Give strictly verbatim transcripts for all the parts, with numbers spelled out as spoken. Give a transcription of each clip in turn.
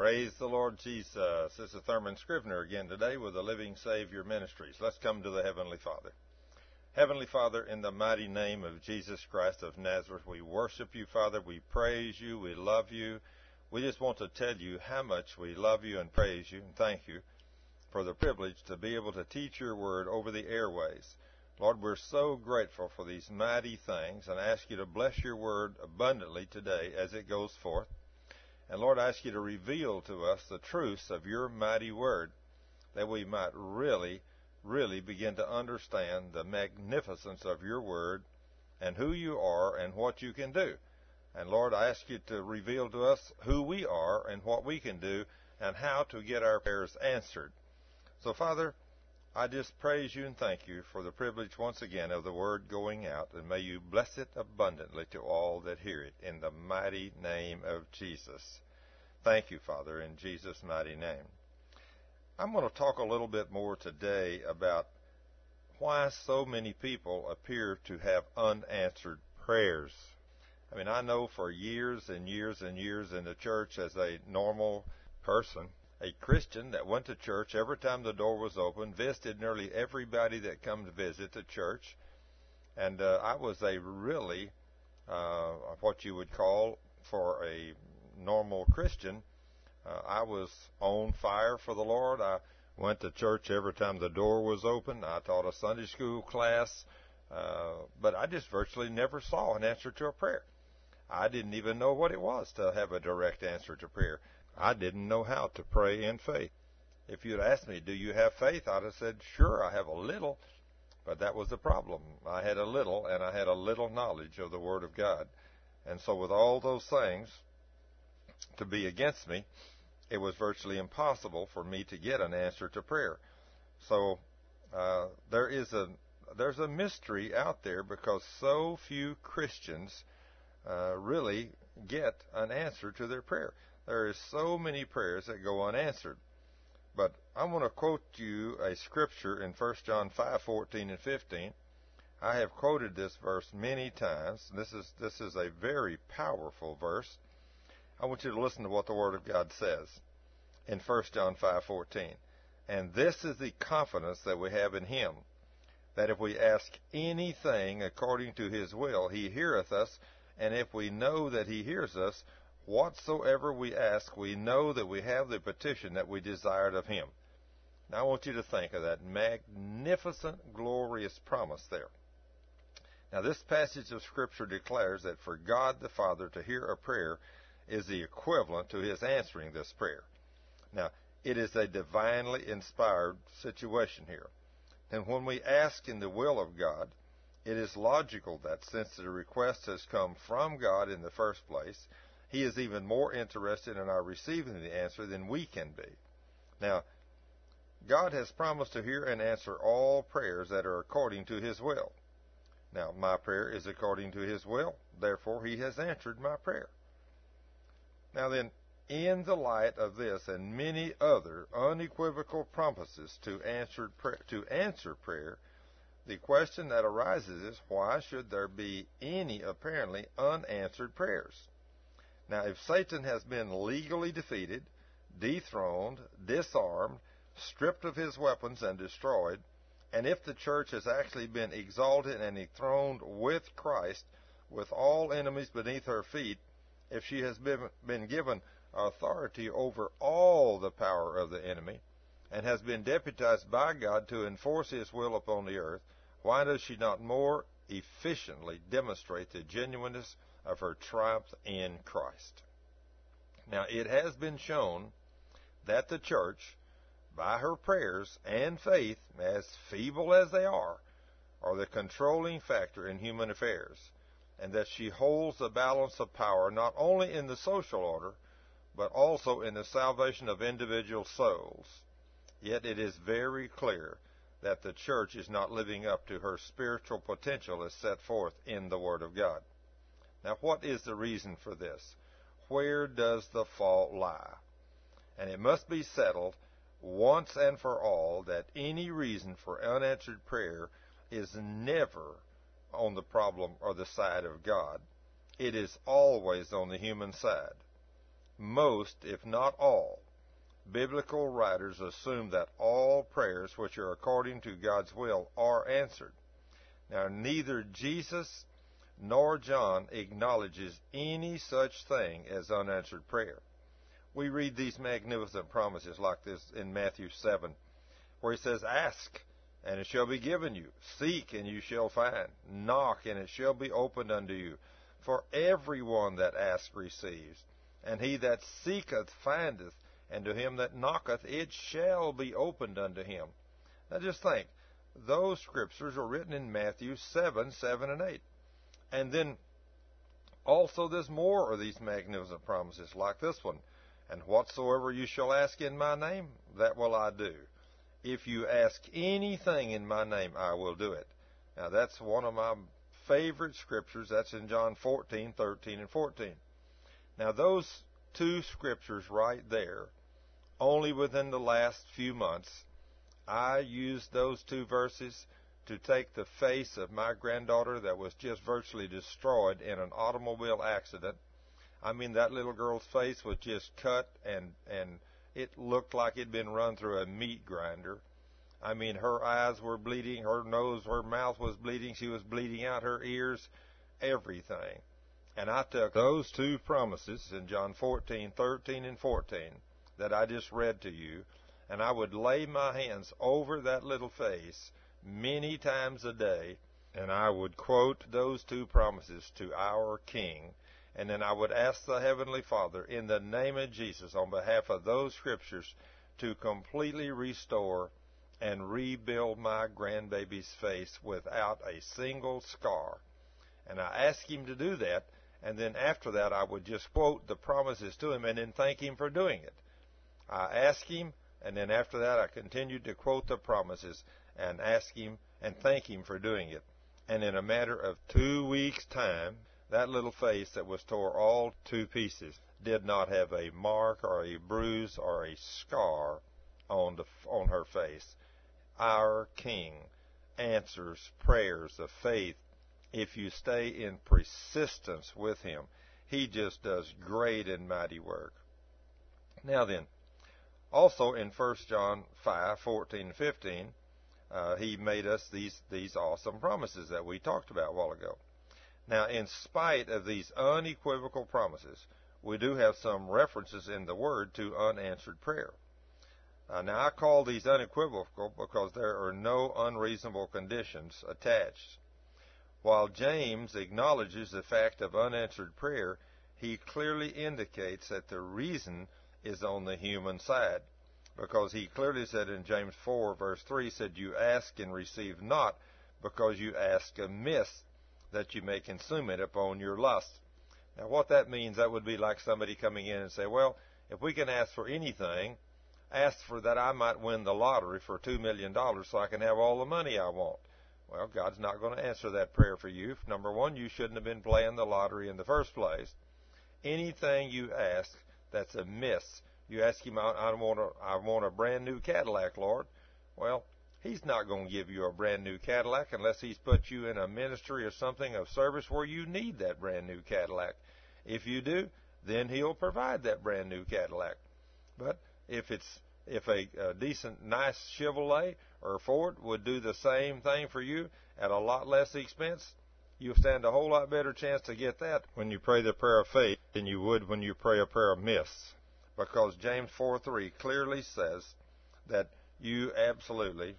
Praise the Lord Jesus. This is Thurman Scrivener again today with the Living Savior Ministries. Let's come to the Heavenly Father. Heavenly Father, in the mighty name of Jesus Christ of Nazareth, we worship you, Father. We praise you. We love you. We just want to tell you how much we love you and praise you and thank you for the privilege to be able to teach your word over the airways. Lord, we're so grateful for these mighty things and ask you to bless your word abundantly today as it goes forth. And Lord, I ask you to reveal to us the truths of your mighty word that we might really, really begin to understand the magnificence of your word and who you are and what you can do. And Lord, I ask you to reveal to us who we are and what we can do and how to get our prayers answered. So, Father, I just praise you and thank you for the privilege once again of the word going out, and may you bless it abundantly to all that hear it in the mighty name of Jesus. Thank you, Father, in Jesus' mighty name. I'm going to talk a little bit more today about why so many people appear to have unanswered prayers. I mean, I know for years and years and years in the church as a normal person, a Christian that went to church every time the door was open, visited nearly everybody that come to visit the church, and uh, I was a really, uh, what you would call, for a normal Christian, uh, I was on fire for the Lord. I went to church every time the door was open. I taught a Sunday school class, uh, but I just virtually never saw an answer to a prayer. I didn't even know what it was to have a direct answer to prayer. I didn't know how to pray in faith. If you'd asked me, do you have faith? I'd have said, sure, I have a little. But that was the problem. I had a little, and I had a little knowledge of the Word of God. And so with all those things to be against me, it was virtually impossible for me to get an answer to prayer. So uh, there is a there's a mystery out there because so few Christians uh, really get an answer to their prayer. There is so many prayers that go unanswered. But I want to quote you a scripture in First John five fourteen and fifteen. I have quoted this verse many times. This is this is a very powerful verse. I want you to listen to what the Word of God says in First John five fourteen. And this is the confidence that we have in Him, that if we ask anything according to His will, He heareth us, and if we know that He hears us, whatsoever we ask, we know that we have the petition that we desired of Him. Now I want you to think of that magnificent, glorious promise there. Now this passage of Scripture declares that for God the Father to hear a prayer is the equivalent to His answering this prayer. Now, it is a divinely inspired situation here. And when we ask in the will of God, it is logical that since the request has come from God in the first place, He is even more interested in our receiving the answer than we can be. Now, God has promised to hear and answer all prayers that are according to His will. Now, my prayer is according to His will. Therefore, He has answered my prayer. Now then, in the light of this and many other unequivocal promises to answer prayer, to answer prayer, the question that arises is, why should there be any apparently unanswered prayers? Now, if Satan has been legally defeated, dethroned, disarmed, stripped of his weapons and destroyed, and if the church has actually been exalted and enthroned with Christ, with all enemies beneath her feet, if she has been, been given authority over all the power of the enemy, and has been deputized by God to enforce His will upon the earth, why does she not more efficiently demonstrate the genuineness of her triumph in Christ? Now, it has been shown that the church, by her prayers and faith, as feeble as they are, are the controlling factor in human affairs, and that she holds the balance of power not only in the social order, but also in the salvation of individual souls. Yet it is very clear that the church is not living up to her spiritual potential as set forth in the Word of God. Now, what is the reason for this? Where does the fault lie? And it must be settled once and for all that any reason for unanswered prayer is never on the problem or the side of God. It is always on the human side. most, if not all, biblical writers assume that all prayers which are according to God's will are answered. Now, neither Jesus nor John acknowledges any such thing as unanswered prayer. We read these magnificent promises like this in Matthew seven, where he says, "Ask, and it shall be given you. Seek, and you shall find. Knock, and it shall be opened unto you. For everyone that asks receives, and he that seeketh findeth, and to him that knocketh it shall be opened unto him." Now just think, those scriptures are written in Matthew seven, seven and eight. And then also there's more of these magnificent promises like this one. "And whatsoever you shall ask in my name, that will I do. If you ask anything in my name, I will do it." Now that's one of my favorite scriptures. That's in John fourteen, thirteen and fourteen. Now those two scriptures right there, only within the last few months, I used those two verses to take the face of my granddaughter that was just virtually destroyed in an automobile accident. I mean, that little girl's face was just cut, and and it looked like it'd been run through a meat grinder. I mean, her eyes were bleeding, her nose, her mouth was bleeding, she was bleeding out her ears, everything. And I took those two promises in John fourteen, thirteen and fourteen that I just read to you, and I would lay my hands over that little face many times a day, and I would quote those two promises to our King, and then I would ask the Heavenly Father in the name of Jesus on behalf of those scriptures to completely restore and rebuild my grandbaby's face without a single scar. And I asked him to do that, and then after that I would just quote the promises to him and then thank him for doing it. I asked him, and then after that I continued to quote the promises and ask him and thank him for doing it. And in a matter of two weeks' time, that little face that was tore all to pieces did not have a mark or a bruise or a scar on the on her face. Our King answers prayers of faith if you stay in persistence with him. He just does great and mighty work. Now then, also in First John five, fourteen and fifteen, uh, he made us these, these awesome promises that we talked about a while ago. Now, in spite of these unequivocal promises, we do have some references in the Word to unanswered prayer. Uh, now, I call these unequivocal because there are no unreasonable conditions attached. While James acknowledges the fact of unanswered prayer, he clearly indicates that the reason is on the human side, because he clearly said in James four, verse three, said, "You ask and receive not, because you ask amiss, that you may consume it upon your lust." Now, what that means, that would be like somebody coming in and say, "Well, if we can ask for anything, ask for that I might win the lottery for two million dollars so I can have all the money I want." Well, God's not going to answer that prayer for you. Number one, you shouldn't have been playing the lottery in the first place. Anything you ask that's amiss, you ask him, I, I, want a, I want a brand new Cadillac, Lord. Well, he's not going to give you a brand new Cadillac unless he's put you in a ministry or something of service where you need that brand new Cadillac. If you do, then he'll provide that brand new Cadillac. But if it's if a, a decent, nice Chevrolet or Ford would do the same thing for you at a lot less expense, you'll stand a whole lot better chance to get that when you pray the prayer of faith than you would when you pray a prayer of miss. Because James four three clearly says that you absolutely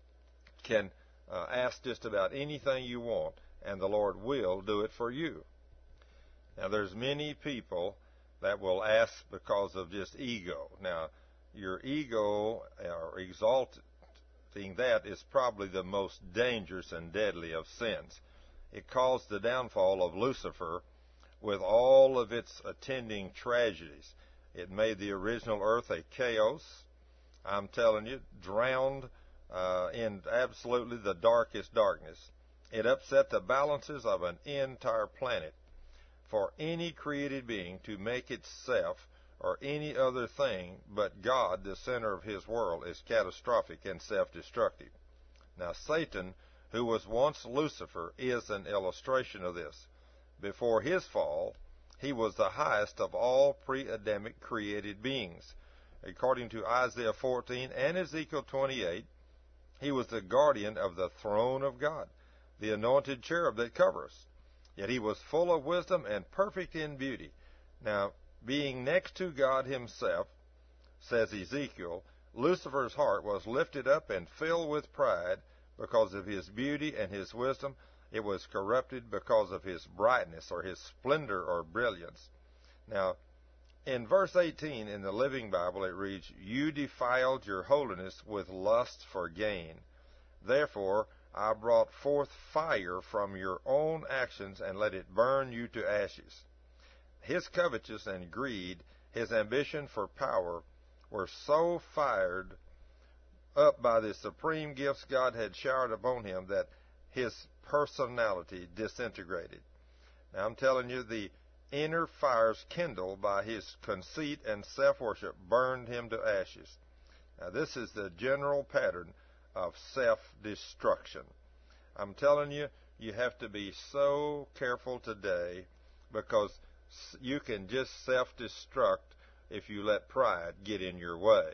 can uh, ask just about anything you want, and the Lord will do it for you. Now, there's many people that will ask because of just ego. Now, your ego, or exalting that, is probably the most dangerous and deadly of sins. It caused the downfall of Lucifer with all of its attending tragedies. It made the original earth a chaos. I'm telling you, drowned uh, in absolutely the darkest darkness. It upset the balances of an entire planet. For any created being to make itself or any other thing but God the center of his world is catastrophic and self-destructive. Now, Satan, who was once Lucifer, is an illustration of this. Before his fall, he was the highest of all pre-Adamic created beings. According to Isaiah fourteen and Ezekiel twenty-eight, he was the guardian of the throne of God, the anointed cherub that covers. Yet he was full of wisdom and perfect in beauty. Now, being next to God himself, says Ezekiel, Lucifer's heart was lifted up and filled with pride because of his beauty and his wisdom. It was corrupted because of his brightness or his splendor or brilliance. Now, in verse eighteen in the Living Bible it reads, "You defiled your holiness with lust for gain. Therefore I brought forth fire from your own actions and let it burn you to ashes." His covetousness and greed, his ambition for power, were so fired up by the supreme gifts God had showered upon him that his personality disintegrated. Now I'm telling you, the inner fires kindled by his conceit and self-worship burned him to ashes. Now this is the general pattern of self-destruction. I'm telling you, you have to be so careful today, because you can just self-destruct if you let pride get in your way.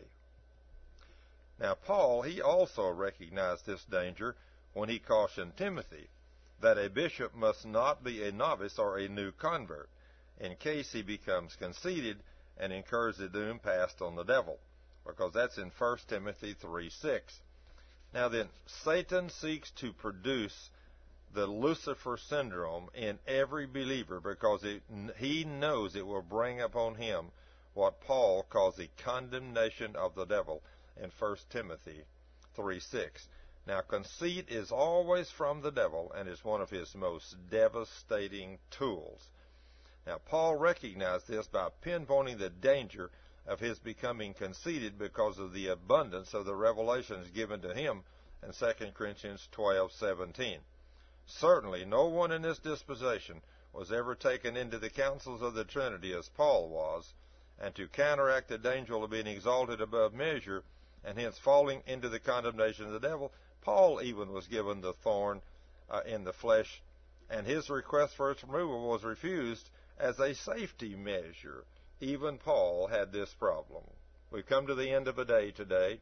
Now Paul, he also recognized this danger when he cautioned Timothy that a bishop must not be a novice or a new convert, in case he becomes conceited and incurs the doom passed on the devil, because that's in First Timothy three six. Now then, Satan seeks to produce the Lucifer syndrome in every believer because it, he knows it will bring upon him what Paul calls the condemnation of the devil in First Timothy three six. Now, conceit is always from the devil and is one of his most devastating tools. Now, Paul recognized this by pinpointing the danger of his becoming conceited because of the abundance of the revelations given to him in Second Corinthians twelve seventeen. Certainly, no one in this dispensation was ever taken into the counsels of the Trinity as Paul was, and to counteract the danger of being exalted above measure and hence falling into the condemnation of the devil, Paul even was given the thorn uh, in the flesh, and his request for its removal was refused as a safety measure. Even Paul had this problem. We've come to the end of a day today.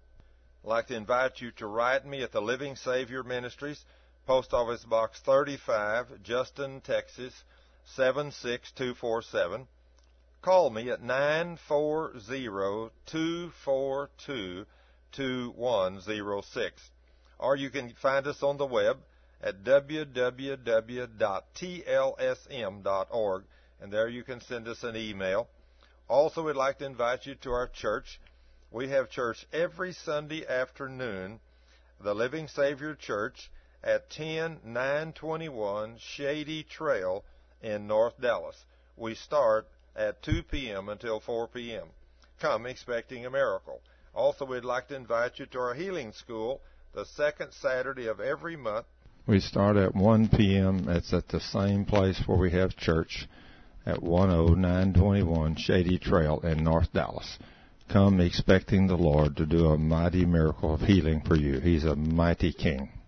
I'd like to invite you to write me at the Living Savior Ministries, Post Office Box thirty-five, Justin, Texas, seven six two four seven. Call me at nine four zero, two four two, two one zero six. Or you can find us on the web at w w w dot t l s m dot org, and there you can send us an email. Also, we'd like to invite you to our church. We have church every Sunday afternoon, the Living Savior Church at ten nine twenty-one Shady Trail in North Dallas. We start at two p.m. until four p.m. Come expecting a miracle. Also, we'd like to invite you to our healing school the second Saturday of every month. We start at one p.m. It's at the same place where we have church at one oh nine twenty-one Shady Trail in North Dallas. Come expecting the Lord to do a mighty miracle of healing for you. He's a mighty King.